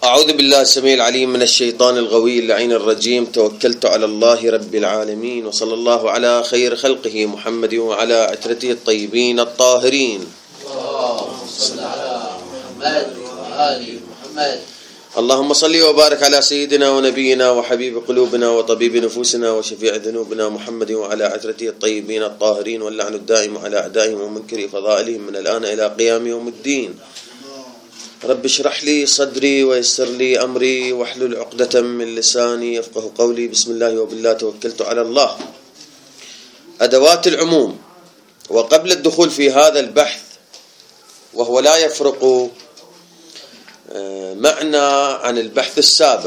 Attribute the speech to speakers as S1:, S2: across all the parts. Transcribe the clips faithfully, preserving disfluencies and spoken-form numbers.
S1: أعوذ بالله السميع العليم من الشيطان الغوي اللعين الرجيم. توكلت على الله رب العالمين، وصلى الله على خير خلقه محمد وعلى عترته الطيبين الطاهرين.
S2: اللهم صل على محمد وآل محمد.
S1: اللهم صل وبارك على سيدنا ونبينا وحبيب قلوبنا وطبيب نفوسنا وشفيع ذنوبنا محمد وعلى عترته الطيبين الطاهرين، واللعن الدائم على أعدائهم ومنكر فضائلهم من الآن إلى قيام يوم الدين. رب اشرح لي صدري ويسر لي أمري واحلل عقدة من لساني يفقه قولي. بسم الله وبالله توكلت على الله. أدوات العموم. وقبل الدخول في هذا البحث، وهو لا يفرق معنى عن البحث السابق،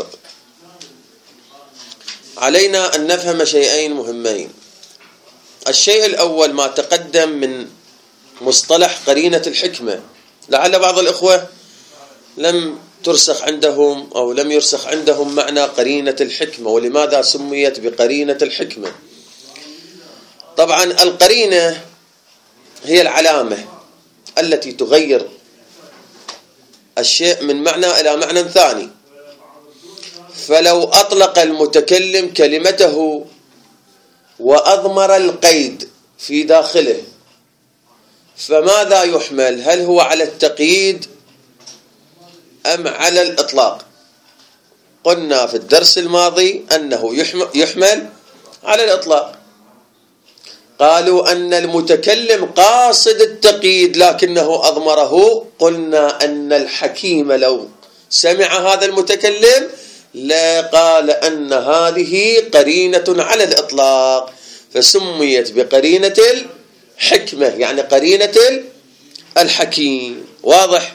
S1: علينا أن نفهم شيئين مهمين. الشيء الأول ما تقدم من مصطلح قرينة الحكمة. لعل بعض الإخوة لم ترسخ عندهم أو لم يرسخ عندهم معنى قرينة الحكمة، ولماذا سميت بقرينة الحكمة. طبعا القرينة هي العلامة التي تغير الشيء من معنى إلى معنى ثاني. فلو أطلق المتكلم كلمته وأضمر القيد في داخله، فماذا يحمل؟ هل هو على التقييد أم على الإطلاق؟ قلنا في الدرس الماضي أنه يحمل على الإطلاق. قالوا أن المتكلم قاصد التقييد لكنه أضمره. قلنا أن الحكيم لو سمع هذا المتكلم لقال أن هذه قرينة على الإطلاق، فسميت بقرينة الحكمة، يعني قرينة الحكيم. واضح؟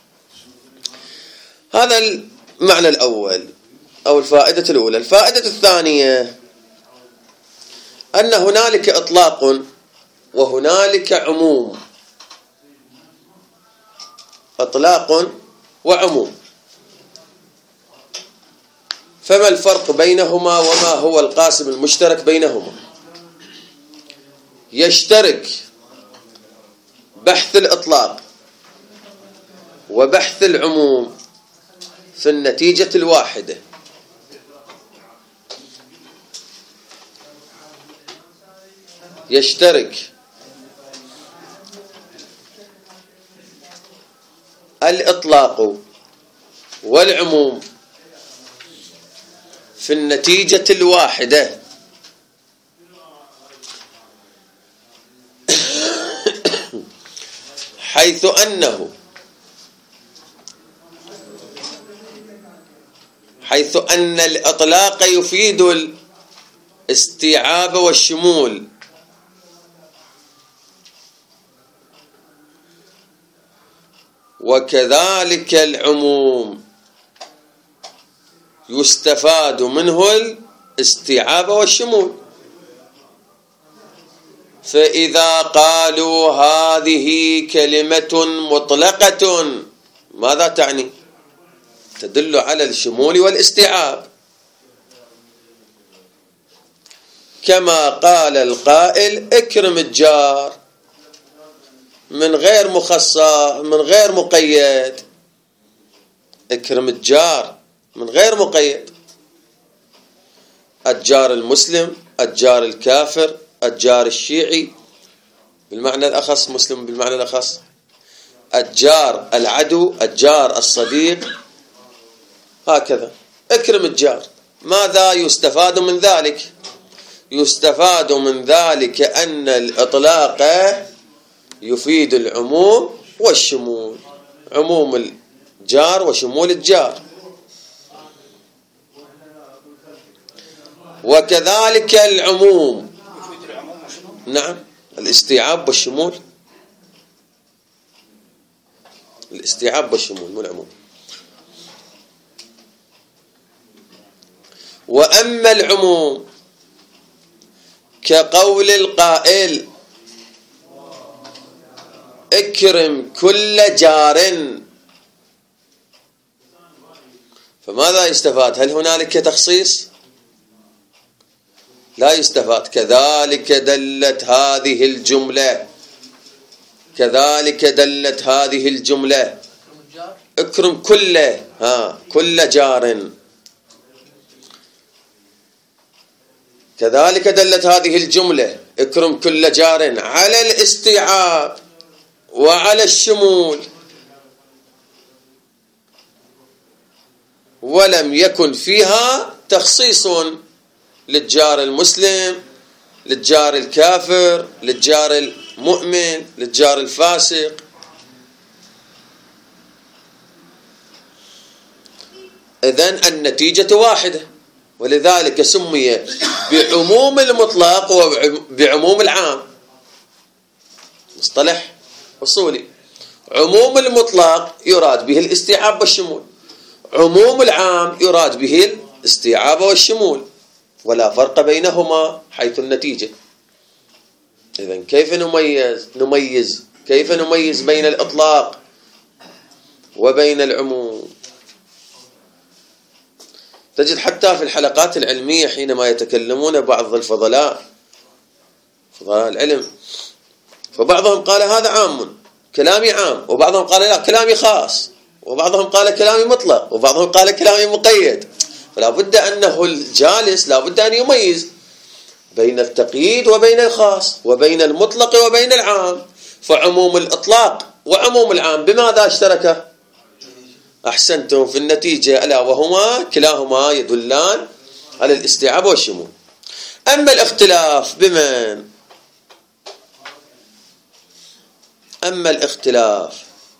S1: هذا المعنى الأول أو الفائدة الأولى. الفائدة الثانية أن هنالك إطلاق وهنالك عموم. إطلاق وعموم، فما الفرق بينهما وما هو القاسم المشترك بينهما؟ يشترك بحث الإطلاق وبحث العموم في النتيجة الواحدة. يشترك الإطلاق والعموم في النتيجة الواحدة، حيث أنه حيث أن الإطلاق يفيد الاستيعاب والشمول، وكذلك العموم يستفاد منه الاستيعاب والشمول. فإذا قالوا هذه كلمة مطلقة، ماذا تعني؟ تدل على الشمول والاستيعاب، كما قال القائل اكرم الجار من غير مخصص من غير مقيد. اكرم الجار من غير مقيد، الجار المسلم، الجار الكافر، الجار الشيعي بالمعنى الأخص، مسلم بالمعنى الأخص، الجار العدو، الجار الصديق، هكذا. اكرم الجار. ماذا يستفاد من ذلك؟ يستفاد من ذلك أن الإطلاق يفيد العموم والشمول، عموم الجار وشمول الجار. وكذلك العموم، نعم، الاستيعاب والشمول، الاستيعاب والشمول مو العموم. وأما العموم كقول القائل اكرم كل جار، فماذا يستفاد؟ هل هنالك تخصيص؟ لا يستفاد. كذلك دلت هذه الجملة كذلك دلت هذه الجملة اكرم كله ها كل جار. كذلك دلت هذه الجملة اكرم كل جار على الاستيعاب وعلى الشمول، ولم يكن فيها تخصيص للجار المسلم، للجار الكافر، للجار المؤمن، للجار الفاسق. إذن النتيجة واحدة، ولذلك سمي بعموم المطلق وبعموم العام. مصطلح أصولي. عموم المطلق يراد به الاستيعاب والشمول، عموم العام يراد به الاستيعاب والشمول، ولا فرق بينهما حيث النتيجة. إذن كيف نميز نميز كيف نميز بين الإطلاق وبين العموم؟ تجد حتى في الحلقات العلمية حينما يتكلمون بعض الفضلاء فضلاء العلم، فبعضهم قال هذا عام كلامي عام، وبعضهم قال لا كلامي خاص، وبعضهم قال كلامي مطلق، وبعضهم قال كلامي مقيد. فلا بد أنه الجالس لا بد أن يميز بين التقييد وبين الخاص، وبين المطلق وبين العام. فعموم الإطلاق وعموم العام بماذا اشتركا؟ أحسنتم في النتيجة، ألا وهما كلاهما يدلان على الاستيعاب والشمول. أما الاختلاف بمن؟ أما الاختلاف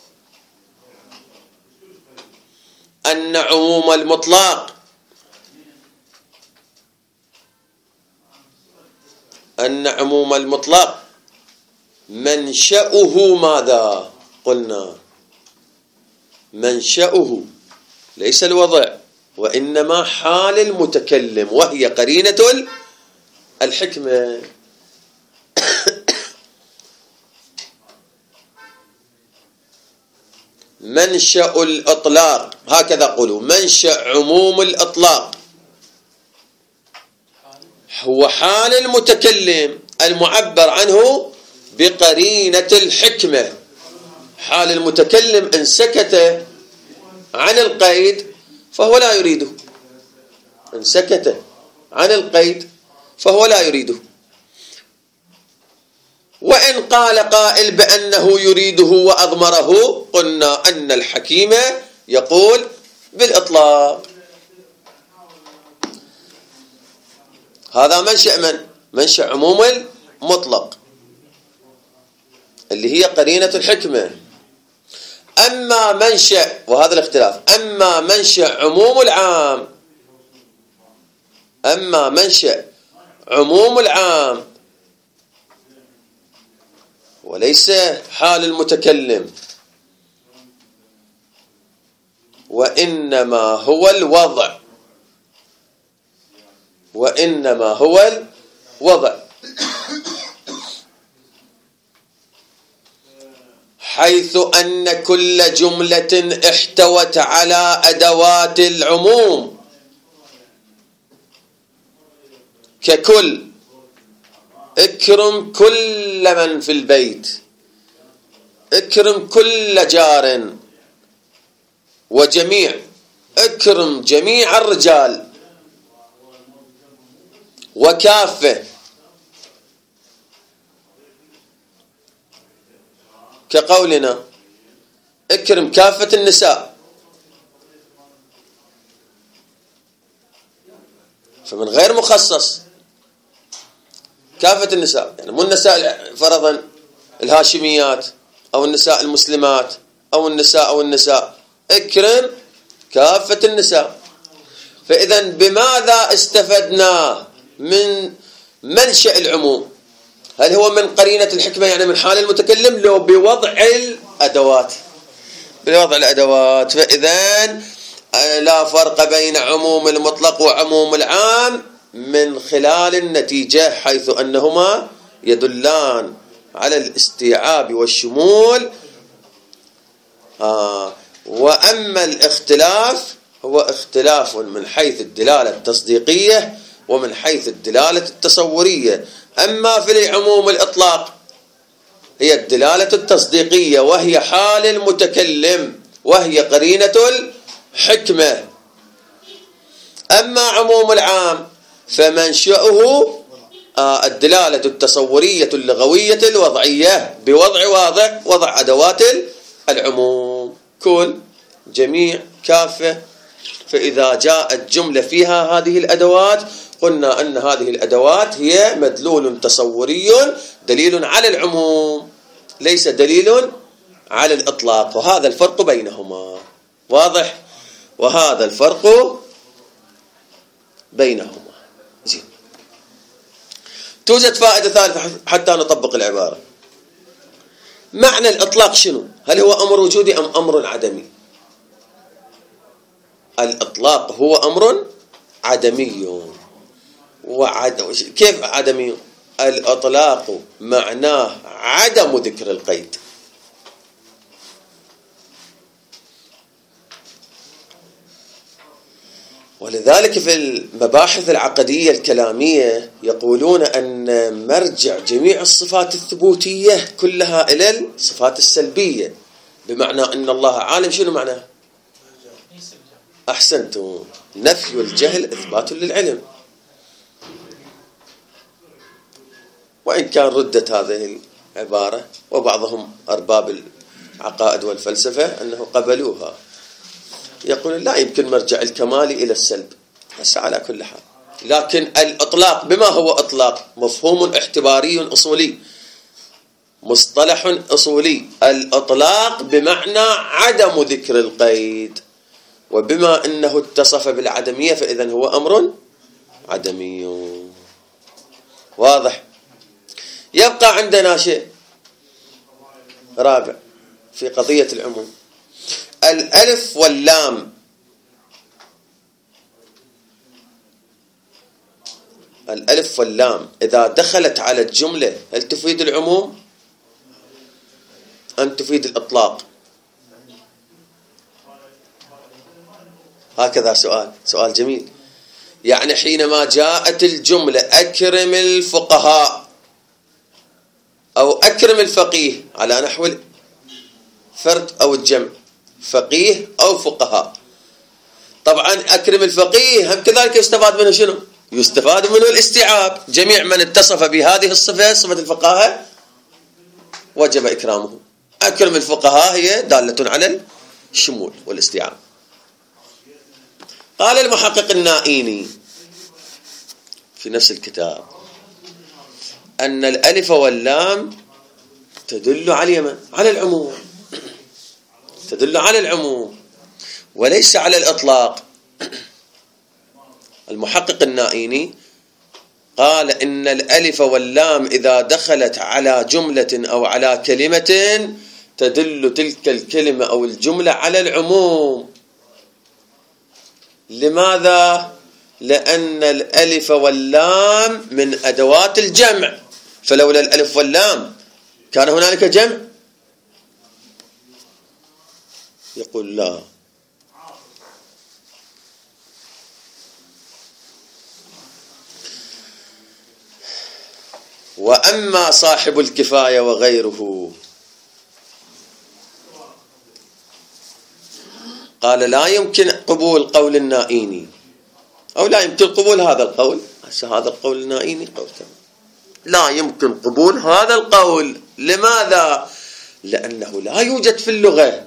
S1: أن عموم المطلق أن عموم المطلق منشأه ماذا؟ قلنا منشأه ليس الوضع، وإنما حال المتكلم، وهي قرينة الحكمة. منشأ الإطلاق، هكذا قولوا، منشأ عموم الإطلاق هو حال المتكلم المعبر عنه بقرينة الحكمة. حال المتكلم إن سكت عن القيد فهو لا يريده، إن سكت عن القيد فهو لا يريده. وإن قال قائل بأنه يريده وأضمره، قلنا أن الحكيم يقول بالإطلاق. هذا منشأ من؟ منشأ عموم المطلق اللي هي قرينة الحكمة. أما منشأ، وهذا الاختلاف، أما منشأ عموم العام أما منشأ عموم العام وليس حال المتكلم، وإنما هو الوضع وإنما هو الوضع حيث أن كل جملة احتوت على أدوات العموم ككل، اكرم كل من في البيت، اكرم كل جار وجميع، اكرم جميع الرجال وكافة، كقولنا اكرم كافة النساء، فمن غير مخصص كافة النساء، يعني مو النساء فرضا الهاشميات أو النساء المسلمات أو النساء أو النساء، اكرم كافة النساء. فإذا بماذا استفدنا من منشأ العموم؟ هل هو من قرينة الحكمة يعني من حال المتكلم، لو بوضع الأدوات بوضع الأدوات؟ فإذا لا فرق بين عموم المطلق وعموم العام من خلال النتيجة، حيث أنهما يدلان على الاستيعاب والشمول. آه. وأما الاختلاف هو اختلاف من حيث الدلالة التصديقية ومن حيث الدلالة التصورية. أما في العموم الإطلاق هي الدلالة التصديقية، وهي حال المتكلم، وهي قرينة حكمة. أما عموم العام فمنشأه الدلالة التصورية اللغوية الوضعية بوضع واضع وضع أدوات العموم كل جميع كافة. فإذا جاءت جملة فيها هذه الأدوات قلنا أن هذه الأدوات هي مدلول تصوري دليل على العموم ليس دليل على الإطلاق، وهذا الفرق بينهما واضح، وهذا الفرق بينهما. زين. توجد فائدة ثالثة حتى نطبق العبارة. معنى الإطلاق شنو؟ هل هو أمر وجودي أم أمر عدمي؟ الإطلاق هو أمر عدمي. وعد... كيف عدمي؟ الإطلاق معناه عدم ذكر القيد. ولذلك في المباحث العقدية الكلامية يقولون أن مرجع جميع الصفات الثبوتية كلها إلى الصفات السلبية، بمعنى أن الله عالم. شنو معناه؟ أحسنتم، نفي الجهل إثبات للعلم. وإن كان ردت هذه العبارة وبعضهم أرباب العقائد والفلسفة أنه قبلوها، يقول لا يمكن مرجع الكمال إلى السلب، بس على كل حال. لكن الإطلاق بما هو إطلاق مفهوم اعتباري أصولي، مصطلح أصولي. الإطلاق بمعنى عدم ذكر القيد، وبما أنه اتصف بالعدمية فإذن هو أمر عدمي. واضح؟ يبقى عندنا شيء رابع في قضية العموم، الألف واللام. الألف واللام إذا دخلت على الجملة هل تفيد العموم أم تفيد الإطلاق؟ هكذا سؤال سؤال جميل. يعني حينما جاءت الجملة أكرم الفقهاء أو أكرم الفقيه على نحو الفرد أو الجمع، فقيه أو فقهاء، طبعا أكرم الفقيه هم كذلك يستفاد منه شنو؟ يستفاد منه الاستيعاب. جميع من اتصف بهذه الصفة صفة الفقهاء وجب إكرامه. أكرم الفقهاء هي دالة على الشمول والاستيعاب. قال المحقق النائيني في نفس الكتاب أن الألف واللام تدل على على العموم، تدل على العموم وليس على الإطلاق. المحقق النائيني قال إن الألف واللام إذا دخلت على جملة أو على كلمة تدل تلك الكلمة أو الجملة على العموم. لماذا؟ لأن الألف واللام من أدوات الجمع، فلولا الألف واللام كان هنالك جمع؟ يقول لا. وأما صاحب الكفاية وغيره قال لا يمكن قبول قول النائيني، أو لا يمكن قبول هذا القول. هذا القول النائيني قول كمان لا يمكن قبول هذا القول. لماذا؟ لأنه لا يوجد في اللغة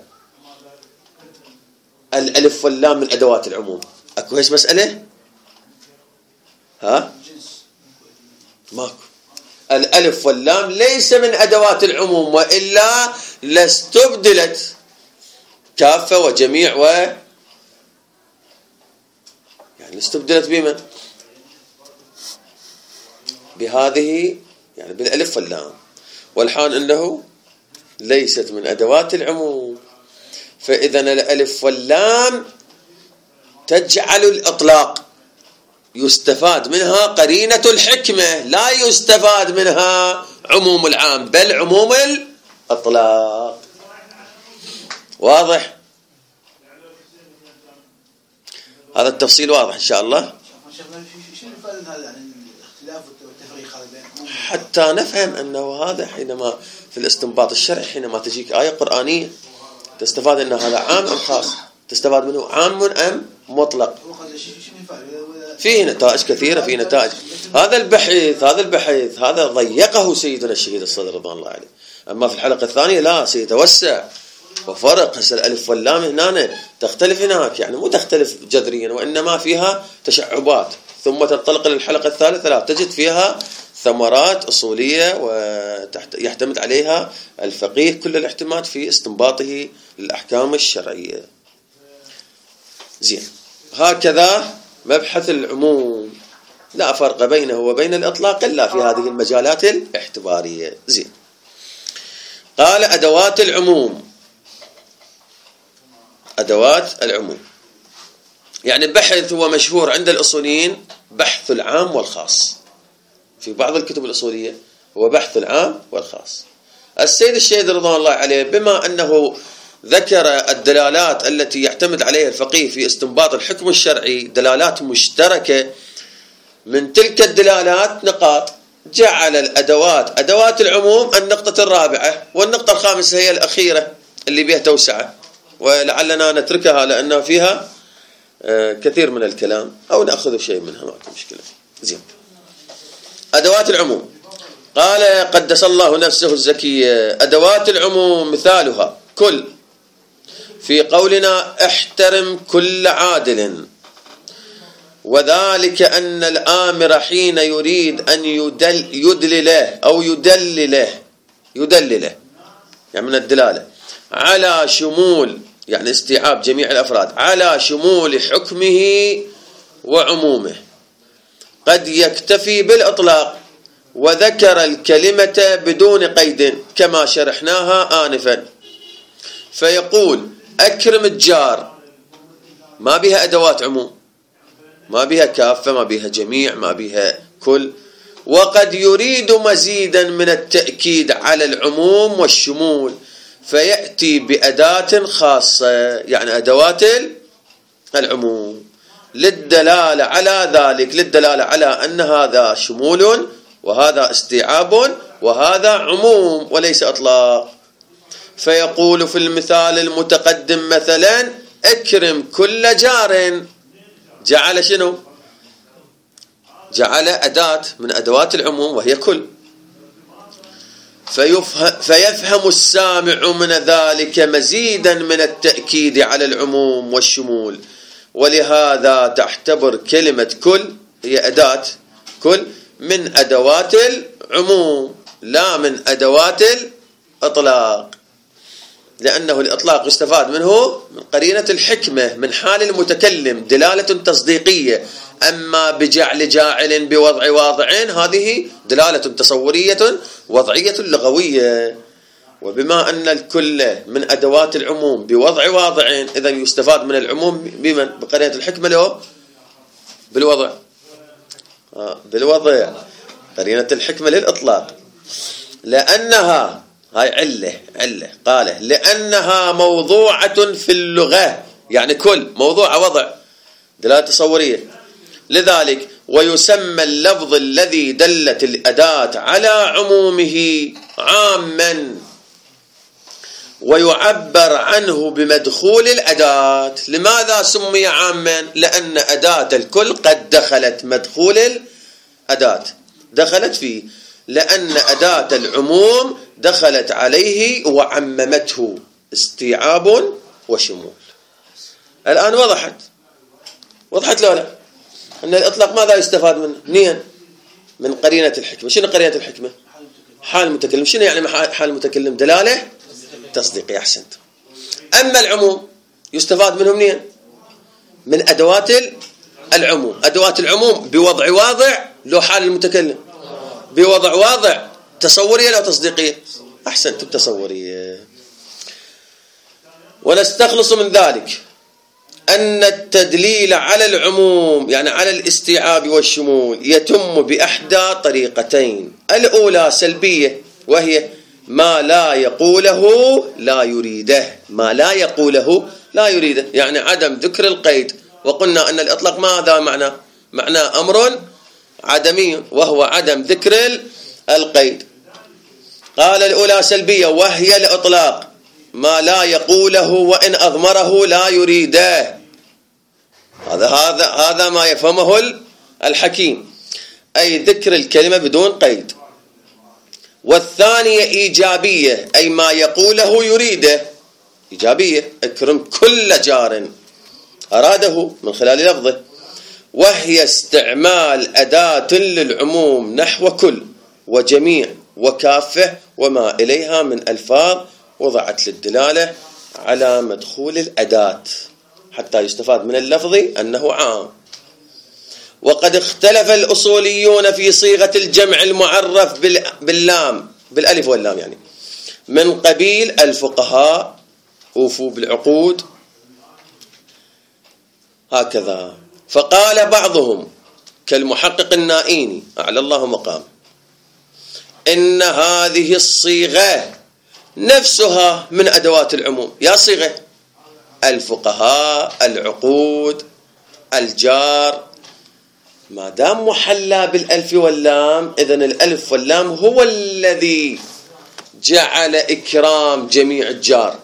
S1: الألف واللام من أدوات العموم. أكو هيش مسألة؟ ها؟ ماكو. الألف واللام ليس من أدوات العموم، وإلا لاستبدلت كافة وجميع و يعني استبدلت بمن؟ بهذه، يعني بالألف واللام، والحال أنه ليست من أدوات العموم. فإذن الألف واللام تجعل الإطلاق يستفاد منها قرينة الحكمة، لا يستفاد منها عموم العام بل عموم الإطلاق. واضح؟ هذا التفصيل واضح إن شاء الله. حتى نفهم أنه هذا حينما في الاستنباط الشرعي حينما تجيك آية قرآنية تستفاد أن هذا عام أم خاص. تستفاد منه عام أم مطلق؟ فيه نتائج كثيرة، فيه نتائج. هذا البحث هذا البحث هذا ضيقه سيدنا الشهيد الصدر رضوان الله عليه. أما في الحلقة الثانية لا، سيتوسع وفرق. هسه الألف واللام هنا تختلف هناك، يعني مو تختلف جذريا، وإنما فيها تشعبات. ثم تنطلق للحلقة الثالثة لا تجد فيها ثمرات أصولية ويعتمد عليها الفقيه كل الاعتماد في استنباطه للأحكام الشرعية. زين، هكذا مبحث العموم لا فرق بينه وبين الإطلاق إلا في هذه المجالات الاعتبارية. زين، قال أدوات العموم. أدوات العموم يعني بحث هو مشهور عند الأصوليين بحث العام والخاص. في بعض الكتب الأصولية هو بحث العام والخاص. السيد الشهيد رضوان الله عليه بما أنه ذكر الدلالات التي يعتمد عليها الفقيه في استنباط الحكم الشرعي دلالات مشتركة، من تلك الدلالات نقاط، جعل الأدوات أدوات العموم النقطة الرابعة، والنقطة الخامسة هي الأخيرة اللي بها توسعة، ولعلنا نتركها لأنها فيها كثير من الكلام أو نأخذ شيء منها، ما في مشكلة. زين، أدوات العموم قال قدس الله نفسه الزكية: أدوات العموم مثالها كل، في قولنا احترم كل عادل، وذلك أن الآمر حين يريد أن يدل يدلله أو يدلله يدلله يعني من الدلالة على شمول، يعني استيعاب جميع الأفراد، على شمول حكمه وعمومه، قد يكتفي بالإطلاق وذكر الكلمة بدون قيد كما شرحناها آنفا، فيقول أكرم الجار، ما بها أدوات عموم، ما بها كافة، ما بها جميع، ما بها كل، وقد يريد مزيدا من التأكيد على العموم والشمول فيأتي بأداة خاصة، يعني أدوات العموم للدلالة على ذلك، للدلالة على أن هذا شمول وهذا استيعاب وهذا عموم وليس إطلاق. فيقول في المثال المتقدم مثلا اكرم كل جار، جعل شنو؟ جعل أداة من أدوات العموم وهي كل، فيفهم, فيفهم السامع من ذلك مزيدا من التأكيد على العموم والشمول، ولهذا تعتبر كلمة كل هي أداة كل من أدوات العموم لا من أدوات الإطلاق، لأنه الإطلاق يستفاد منه من قرينة الحكمة من حال المتكلم دلالة تصديقية، أما بجعل جاعل بوضع واضع هذه دلالة تصورية وضعية لغوية. وبما أن الكل من أدوات العموم بوضع واضع إذا يستفاد من العموم بمن؟ بقرينة الحكمة له بالوضع آه بالوضع قرينة الحكمة للإطلاق، لأنها هاي علة علة قاله لأنها موضوعة في اللغة، يعني كل موضوع وضع دلالة تصورية، لذلك ويسمى اللفظ الذي دلت الأداة على عمومه عاما، ويعبر عنه بمدخول الأداة. لماذا سمي عاما؟ لأن أداة الكل قد دخلت مدخول الأداة، دخلت فيه، لأن أداة العموم دخلت عليه وعممته استيعاب وشمول. الآن وضحت وضحت له لا أن الإطلاق ماذا يستفاد منه؟ منين؟ من قرينة الحكمة. شنو قرينة الحكمة؟ حال المتكلم. شنو يعني حال المتكلم؟ دلالة تصديقية. أحسنت. أما العموم يستفاد منه منين؟ من أدوات العموم. أدوات العموم بوضع واضع لو حال المتكلم، بوضع واضع تصورية لو تصديقية؟ أحسنت، التصورية. ونستخلص من ذلك أن التدليل على العموم يعني على الاستيعاب والشمول يتم بإحدى طريقتين: الأولى سلبية وهي ما لا يقوله لا يريده، ما لا يقوله لا يريده، يعني عدم ذكر القيد. وقلنا أن الإطلاق ماذا معنى؟ معنى أمر عدمي وهو عدم ذكر القيد. قال الأولى سلبية وهي الإطلاق، ما لا يقوله وإن أضمره لا يريده. هذا هذا هذا ما يفهمه الحكيم، أي ذكر الكلمة بدون قيد. والثانية إيجابية، أي ما يقوله يريده، إيجابية، اكرم كل جار أراده من خلال لفظه. وهي استعمال أداة للعموم نحو كل وجميع وكافة وما إليها من ألفاظ وضعت للدلالة على مدخول الأداة حتى يستفاد من اللفظ أنه عام. وقد اختلف الأصوليون في صيغة الجمع المعرف باللام بالألف واللام، يعني من قبيل الفقهاء أوفوا بالعقود هكذا. فقال بعضهم كالمحقق النائيني أعلى الله مقام إن هذه الصيغة نفسها من أدوات العموم. يا صيغة الفقهاء، العقود، الجار، ما دام محلى بالألف واللام إذن الألف واللام هو الذي جعل إكرام جميع الجار.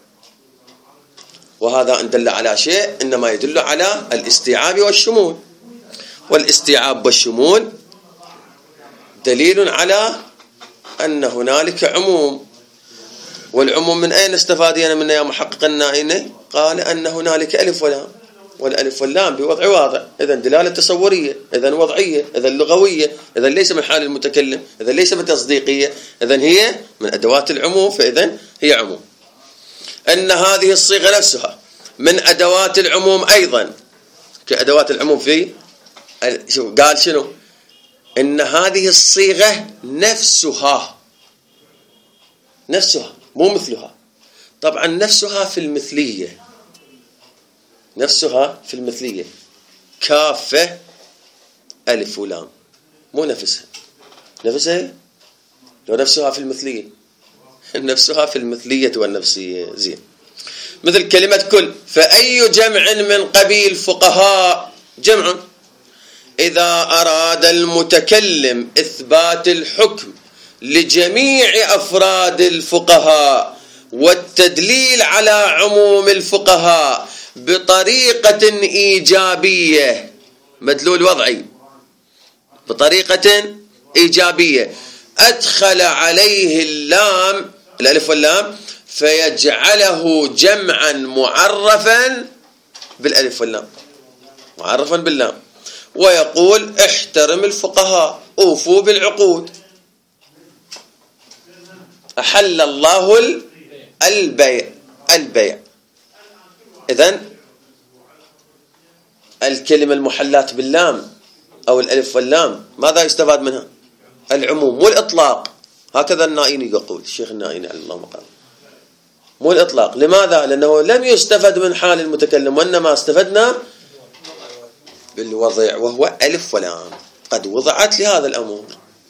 S1: وهذا إن دل على شيء إنما يدل على الاستيعاب والشمول، والاستيعاب والشمول دليل على أن هنالك عموم. والعموم من أين استفادنا منه يا محقق النائيني؟ قال أن هنالك ألف ولام، والألف واللام بوضع واضع، إذن دلالة تصورية، إذن وضعية، إذن لغوية، إذن ليس من حال المتكلم، إذن ليس من تصديقية، إذن هي من أدوات العموم، فإذن هي عموم. أن هذه الصيغة نفسها من أدوات العموم أيضا كأدوات العموم في قال شنو؟ إن هذه الصيغة نفسها نفسها مو مثلها. طبعا نفسها في المثلية، نفسها في المثلية كافة ألف ولام، مو نفسها. نفسها لو نفسها في المثلية، نفسها في المثلية والنفسية زين. مثل كلمة كل، فأي جمع من قبيل فقهاء جمع إذا أراد المتكلم إثبات الحكم لجميع أفراد الفقهاء والتدليل على عموم الفقهاء بطريقة إيجابية، مدلول وضعي بطريقة إيجابية، أدخل عليه اللام الألف واللام فيجعله جمعا معرفا بالألف واللام، معرفا باللام، ويقول احترم الفقهاء، أوفوا بالعقود، أحل الله البيع البيع. إذن الكلمة المحلات باللام أو الألف واللام ماذا يستفاد منها؟ العموم مو الإطلاق. هكذا النائيني يقول، الشيخ النائيني على الله مقام، مو الإطلاق. لماذا؟ لأنه لم يستفد من حال المتكلم، وإنما استفدنا بالوضع وهو ألف ولام قد وضعت لهذا الأمر.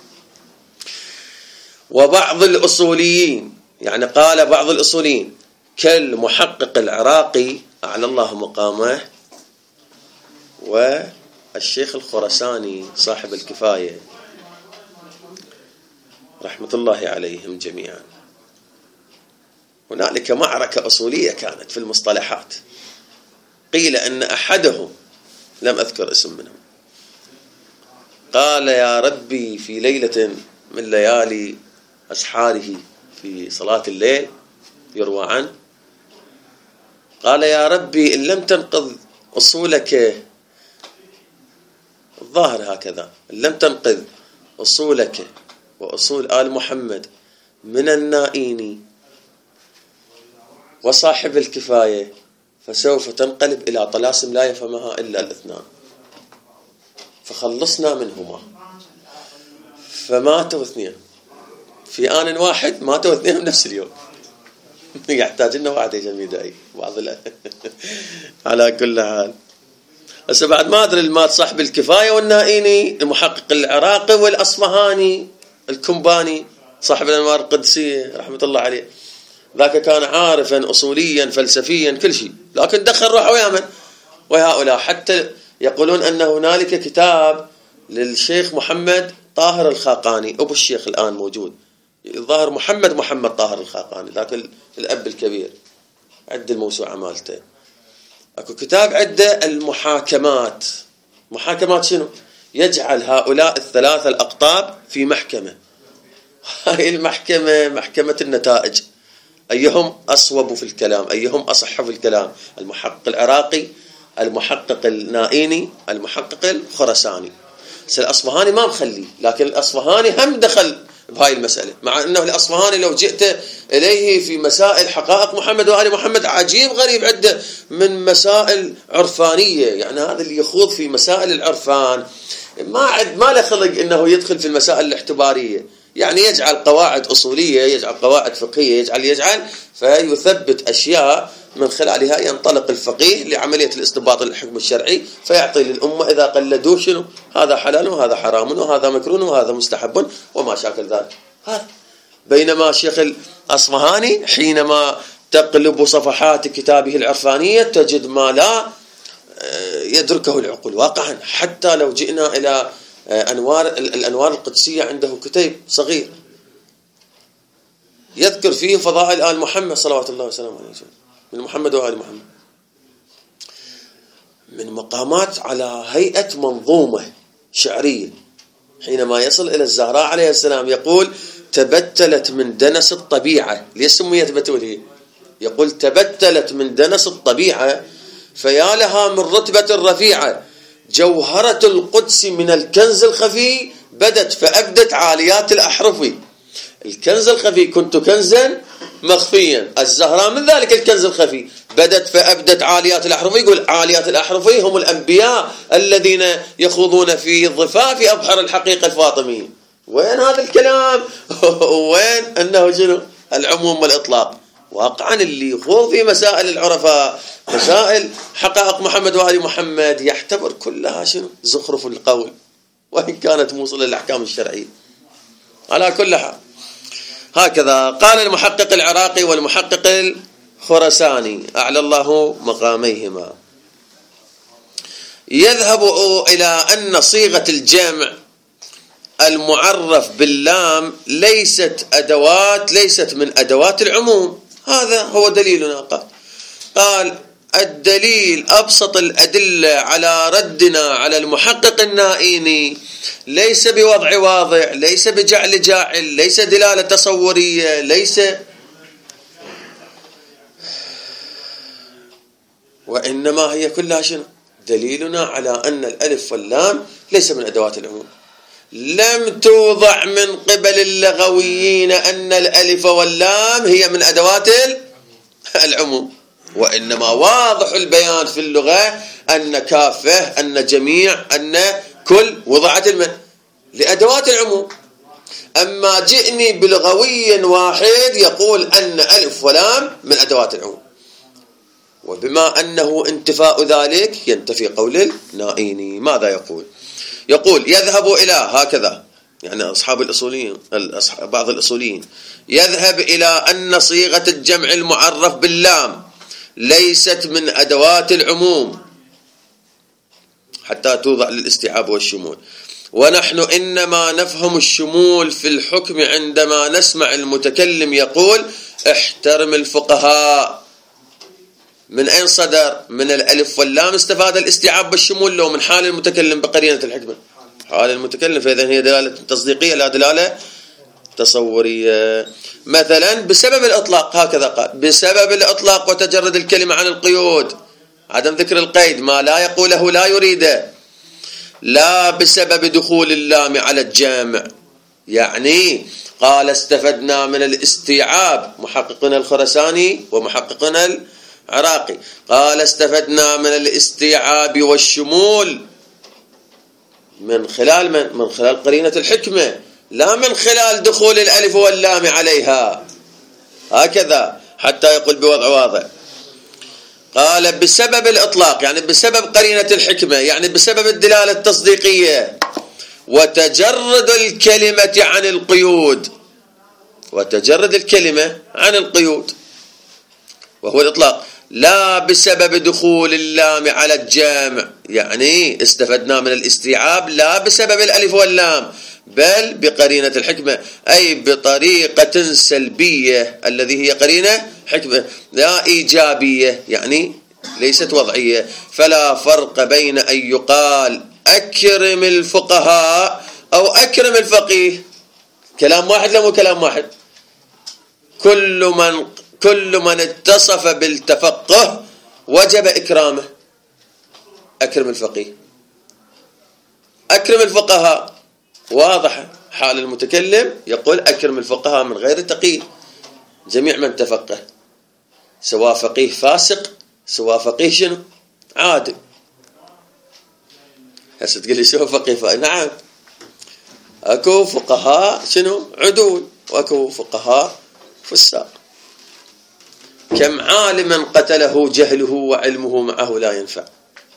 S1: وبعض الأصوليين، يعني قال بعض الأصوليين كالمحقق العراقي أعلى الله مقامه والشيخ الخرساني صاحب الكفاية رحمة الله عليهم جميعا، هنالك معركة أصولية كانت في المصطلحات. قيل أن أحدهم، لم أذكر اسم منهم، قال يا ربي في ليلة من ليالي أسحاره في صلاة الليل يروى عنه، قال يا ربي إن لم تنقذ أصولك، الظاهر هكذا، إن لم تنقذ أصولك وأصول آل محمد من النائيني وصاحب الكفاية فسوف تنقلب إلى طلاسم لا يفهمها إلا الاثنان، فخلصنا منهما. فماتوا اثنين في آن واحد، ماتوا اثنين بنفس اليوم. يحتاج لنا واحد يجميداي بعض ال... على كل حال. هسه بعد ما أدري المات صاحب الكفاية والنائيني، المحقق العراقي والأصفهاني الكمباني صاحب الأنوار القدسية رحمة الله عليه، ذاك كان عارفا أصوليا فلسفيا كل شيء، لكن دخل روحه ويامن. وهؤلاء حتى يقولون أن هنالك كتاب للشيخ محمد طاهر الخاقاني أبو الشيخ الآن موجود، الظاهر محمد محمد طاهر الخاقاني، ذاك الأب الكبير، عنده الموسوعة مالته. اكو كتاب عنده المحاكمات. محاكمات شنو؟ يجعل هؤلاء الثلاثة الأقطاب في محكمة. هاي المحكمة محكمة النتائج، أيهم أصوب في الكلام، أيهم أصح في الكلام، المحقق العراقي، المحقق النائيني، المحقق الخرساني. الأصفهاني ما مخلي، لكن الأصفهاني هم دخل بهاي المسألة، مع أنه الأصفهاني لو جئت إليه في مسائل حقائق محمد وآل محمد عجيب غريب، عنده من مسائل عرفانية، يعني هذا اللي يخوض في مسائل العرفان ما عد ما له خلق أنه يدخل في المسائل الاعتبارية، يعني يجعل قواعد أصولية، يجعل قواعد فقهية، يجعل يجعل فيثبت أشياء من خلالها ينطلق الفقيه لعملية الاستنباط للحكم الشرعي، فيعطي للأمة إذا قلدوه شنو؟ هذا حلال وهذا حرام وهذا مكروه وهذا مستحب وما شاكل ذلك. هذا بينما الشيخ الأصفهاني حينما تقلب صفحات كتابه العرفانية تجد ما لا يدركه العقول واقعا. حتى لو جئنا إلى أنوار الأنوار القدسية، عنده كتيب صغير يذكر فيه فضائل آل محمد صلوات الله وسلامه عليه، من محمد وآل محمد، من مقامات على هيئة منظومة شعرية. حينما يصل إلى الزهراء عليه السلام يقول تبتلت من دنس الطبيعة. ليش سميت بتولية؟ يقول تبتلت من دنس الطبيعة فيا لها من رتبة رفيعة، جوهرة القدس من الكنز الخفي بدت فأبدت عاليات الأحرف. الكنز الخفي كنت كنزا مخفيا، الزهراء من ذلك الكنز الخفي بدت فأبدت عاليات الأحرف. يقول عاليات الأحرف هم الأنبياء الذين يخوضون في ضفاف أبحر الحقيقة الفاطمية. وين هذا الكلام؟ وين أنه شنو؟ العموم والإطلاق. واقعا اللي يخوض في مسائل العرفاء، مسائل حقائق محمد وآل محمد، يعتبر كلها شنو؟ زخرف القول، وإن كانت موصلة للأحكام الشرعية. على كل حال هكذا قال المحقق العراقي والمحقق الخرساني أعلى الله مقاميهما. يذهب إلى أن صيغة الجمع المعرف باللام ليست أدوات ليست من أدوات العموم. هذا هو دليلنا. قال قال الدليل أبسط الأدلة على ردنا على المحقق النائيني ليس بوضع واضع، ليس بجعل جاعل، ليس دلالة تصورية، ليس، وإنما هي كلها شنو؟ دليلنا على أن الألف واللام ليس من أدوات العموم. لم توضع من قبل اللغويين أن الألف واللام هي من أدوات العموم، وإنما واضح البيان في اللغة أن كافة، أن جميع، أن كل وضعت المن لأدوات العموم. أما جئني بلغوي واحد يقول أن ألف ولام من أدوات العموم، وبما أنه انتفاء ذلك ينتفي قول النائيني. ماذا يقول؟ يقول يذهب إلى هكذا، يعني أصحاب الأصوليين بعض الأصوليين يذهب إلى أن صيغة الجمع المعرف باللام ليست من أدوات العموم حتى توضع للاستيعاب والشمول، ونحن إنما نفهم الشمول في الحكم عندما نسمع المتكلم يقول احترم الفقهاء. من أين صدر؟ من الألف واللام استفاد الاستيعاب والشمول، لو من حال المتكلم بقرينة الحكمة حال المتكلم، فإذا هي دلالة تصديقية لا دلالة تصورية. مثلا بسبب الإطلاق، هكذا قال بسبب الإطلاق وتجرد الكلمة عن القيود، عدم ذكر القيد ما لا يقوله لا يريده، لا بسبب دخول اللام على الجامع. يعني قال استفدنا من الاستيعاب، محققنا الخرساني ومحققنا العراقي قال استفدنا من الاستيعاب والشمول من خلال من؟ من خلال قرينة الحكمة، لا من خلال دخول الألف واللام عليها. هكذا حتى يقول بوضع واضح. قال بسبب الإطلاق، يعني بسبب قرينة الحكمة، يعني بسبب الدلالة التصديقية، وتجرد الكلمة عن القيود، وتجرد الكلمة عن القيود وهو الإطلاق، لا بسبب دخول اللام على الجامع. يعني استفدنا من الاستيعاب لا بسبب الألف واللام، بل بقرينة الحكمة، أي بطريقة سلبية الذي هي قرينة حكمة لا إيجابية، يعني ليست وضعية. فلا فرق بين أن يقال أكرم الفقهاء أو أكرم الفقيه، كلام واحد لا مو كلام واحد. كل من كل من اتصف بالتفقه وجب إكرامه. أكرم الفقيه، أكرم الفقهاء، واضح حال المتكلم يقول أكرم الفقهاء من غير تقييد، جميع من تفقه، سواء فقيه فاسق سواء فقيه شنو عادل. هسه تقول لي شو فقيه فاسق؟ نعم، أكو فقهاء شنو عدول وأكو فقهاء فساق. كم عالما قتله جهله وعلمه معه لا ينفع.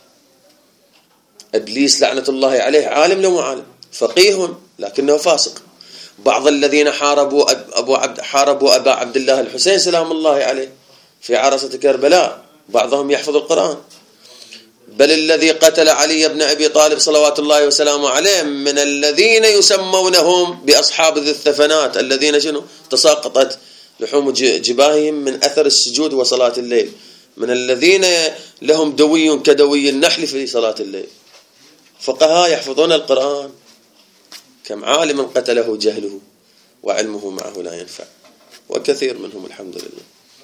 S1: إبليس لعنة الله عليه عالم لو مو عالم، فقيه لكنه فاسق. بعض الذين حاربوا أبو عبد حاربوا أبا عبد الله الحسين سلام الله عليه في عرصة كربلاء، بعضهم يحفظ القرآن. بل الذي قتل علي بن أبي طالب صلوات الله وسلامه عليه من الذين يسمونهم بأصحاب ذي الثفنات، الذين شنو تساقطت لحوم جباههم من أثر السجود وصلاة الليل، من الذين لهم دوي كدوي النحل في صلاة الليل. فقهاء يحفظون القرآن. كم عالم قتله جهله وعلمه معه لا ينفع، وكثير منهم الحمد لله.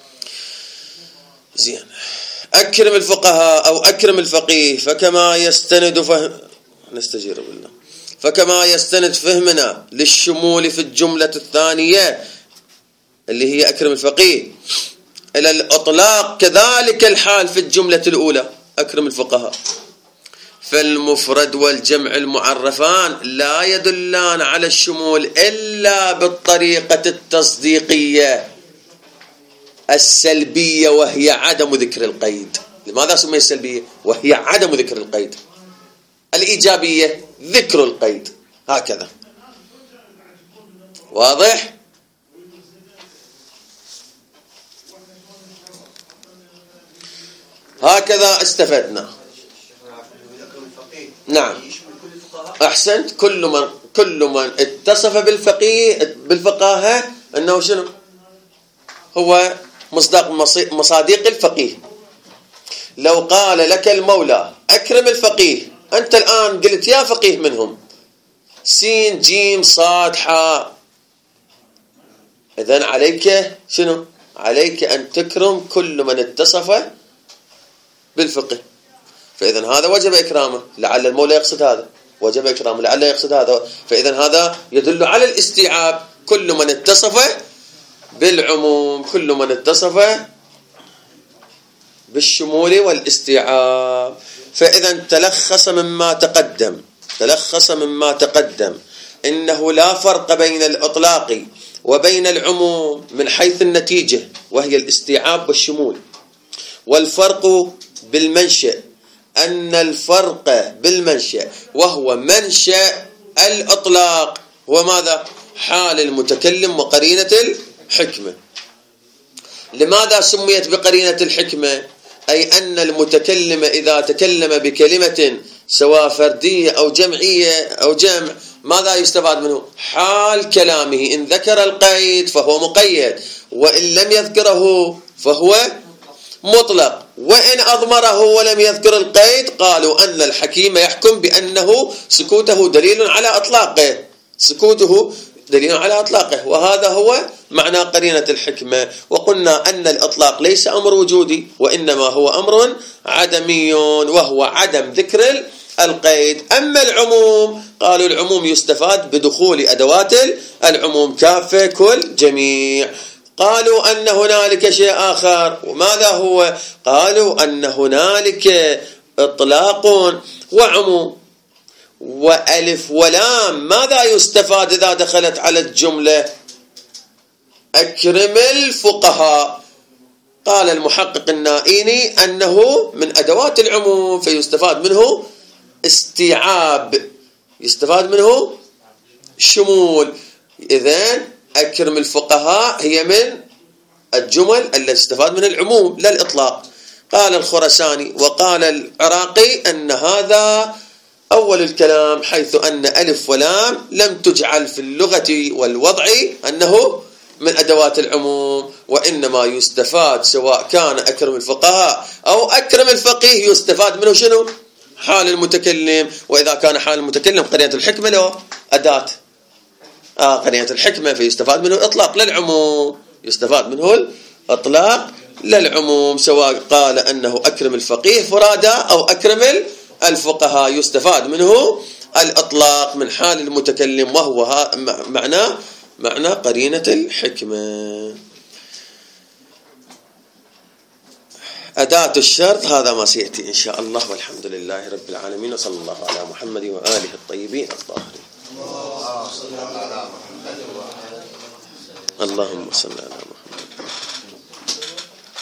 S1: زين، أكرم الفقهاء أو أكرم الفقيه، فكما يستند فهم نستجير بالله فكما يستند فهمنا للشمول في الجملة الثانية اللي هي أكرم الفقيه إلى الإطلاق، كذلك الحال في الجملة الأولى أكرم الفقهاء. فالمفرد والجمع المعرفان لا يدلان على الشمول إلا بالطريقة التصديقية السلبية، وهي عدم ذكر القيد. لماذا سمي السلبية؟ وهي عدم ذكر القيد. الإيجابية ذكر القيد. هكذا واضح؟ هكذا استفدنا. نعم، أحسنت. كل من كل من اتصف بالفقيه بالفقاهة أنه شنو هو مصداق مصادق الفقيه. لو قال لك المولى أكرم الفقيه، أنت الآن قلت يا فقيه منهم، سين جيم صاد حاء، إذن عليك شنو؟ عليك أن تكرم كل من اتصف بالفقه. فإذن هذا وجب إكرامه، لعل المولى يقصد هذا، وجب إكرامه لعل يقصد هذا. فإذن هذا يدل على الاستيعاب، كل من اتصف بالعموم، كل من اتصف بالشمول والاستيعاب. فإذا تلخص مما تقدم تلخص مما تقدم إنه لا فرق بين الإطلاق وبين العموم من حيث النتيجة، وهي الاستيعاب والشمول. والفرق بالمنشأ، أن الفرق بالمنشأ وهو منشأ الإطلاق هو ماذا؟ حال المتكلم وقرينة الحكمة. لماذا سميت بقرينة الحكمة؟ أي أن المتكلم إذا تكلم بكلمة سواء فردية أو جمعية أو جمع، ماذا يستفاد منه؟ حال كلامه، إن ذكر القيد فهو مقيد، وإن لم يذكره فهو مطلق، وإن أضمره ولم يذكر القيد قالوا أن الحكيم يحكم بأنه سكوته دليل على أطلاقه سكوته دليل على أطلاقه وهذا هو معنى قرينة الحكمة. وقلنا أن الإطلاق ليس أمر وجودي، وإنما هو أمر عدمي، وهو عدم ذكر القيد. أما العموم قالوا العموم يستفاد بدخول أدوات العموم كافة كل جميع. قالوا أن هنالك شيء آخر، وماذا هو؟ قالوا أن هنالك إطلاق وعموم. وألف ولام ماذا يستفاد إذا دخلت على الجملة؟ أكرم الفقهاء. قال المحقق النائيني أنه من أدوات العموم، فيستفاد منه استيعاب، يستفاد منه شمول. إذن أكرم الفقهاء هي من الجمل التي استفاد من العموم لا الإطلاق. قال الخرساني وقال العراقي أن هذا أول الكلام حيث أن ألف ولام لم تجعل في اللغة والوضع أنه من أدوات العموم، وإنما يستفاد سواء كان أكرم الفقهاء أو أكرم الفقيه يستفاد منه شنو؟ حال المتكلم. وإذا كان حال المتكلم قرينة الحكمة له أداة آه قرينة الحكمة، فيستفاد منه الإطلاق للعموم، يستفاد منه الإطلاق للعموم، سواء قال أنه أكرم الفقيه فرادا أو أكرم الفقهاء يستفاد منه الإطلاق من حال المتكلم، وهو معناه معنى قرينة الحكمة. أداة الشرط هذا ما سيأتي إن شاء الله، والحمد لله رب العالمين، وصلى الله على محمد وآله الطيبين الطاهرين. اللهم صل على محمد.